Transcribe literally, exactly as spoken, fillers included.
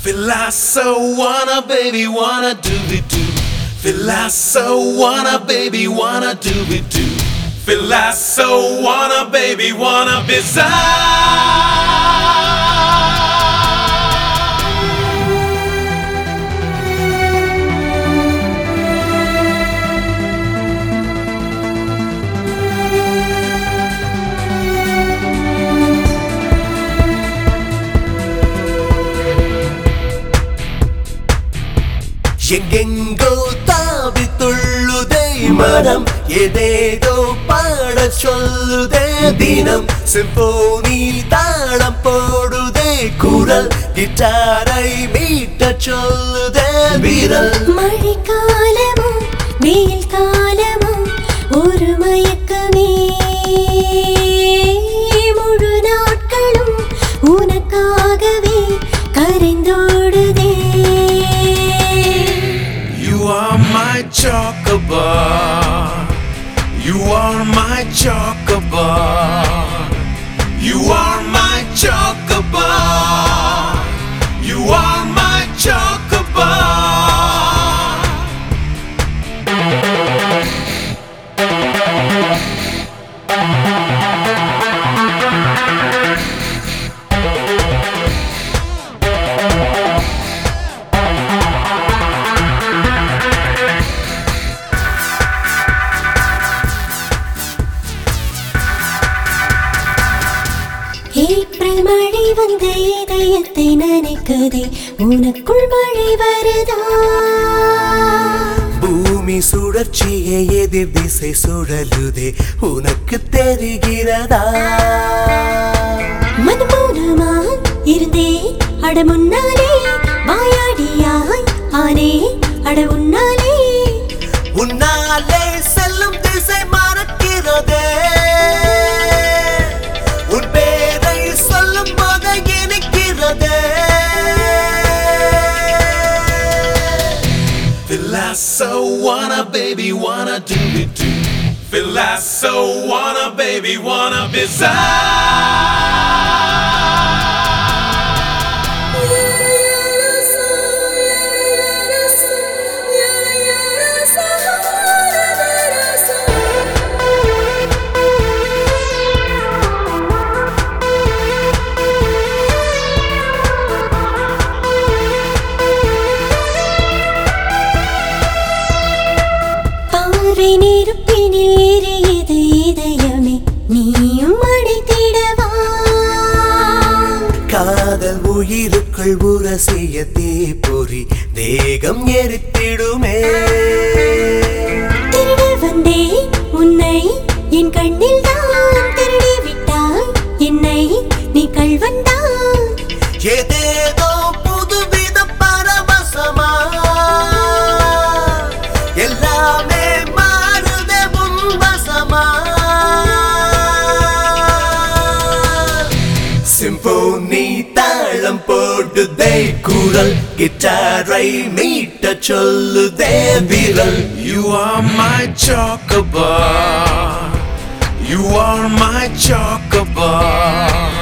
Feel I so wanna, baby, wanna do it do. Feel I so wanna, baby, wanna do it do. Feel I so wanna, baby, wanna be எங்கெங்கோ தாவி துள்ளுதே மனம், ஏதேதோ பாட சொல்லுதே தினம். Symphony தாளம் போடுதே குரல், கிட்டாரை மீட்ட சொல்லுதே விரல். மழைக்காலமோ வெயில் காலமோ ஒரு மயக்கமே, முழு நாட்களும் உனக்காகவே கரைந்தோடுதே. You are my chocobar. You are my chocobar. You are my chocobar. You are my chocobar. April மழை வந்த இதயத்தை நனைக்குதே, உனக்குள் மழை வருதா? பூமி சுழற்சியை எதிர் திசை சுழலுதே, உனக்கு தெரிகிறதா? மனமௌனமாய் இருந்தே அட முன்னாலே, வாயாடியாய் ஆனே அட உன்னாலே. உன்னாலே செல்லும் திசை மறக்கிறதே, உன் பேரை சொல்லும் போது இனிக்கிறதே. Feel I so wanna, baby, wanna do it do. Feel I so wanna, baby, wanna be நெருப்பினில் எரியுது இதயமே, நீயும் அடைத்திடவா? காதல் உயிருக்குள் உரசிய தீப்பொறி தேகம் எரித்திடுமே. திருட வந்தேன் உன்னை என் கண்ணில் தான், திருடி விட்டாய் என்னை நீ கள்வன்தான். ஏதேதோ புதுவித பரவசமா, எல்லாமே மாறுதே உன்வசமா. சிம்போனி தாளம் போடுதே குரல், கிட்டாரை மீட்ட சொல்லுதே விரல். You are my chocobar. You are my chocobar.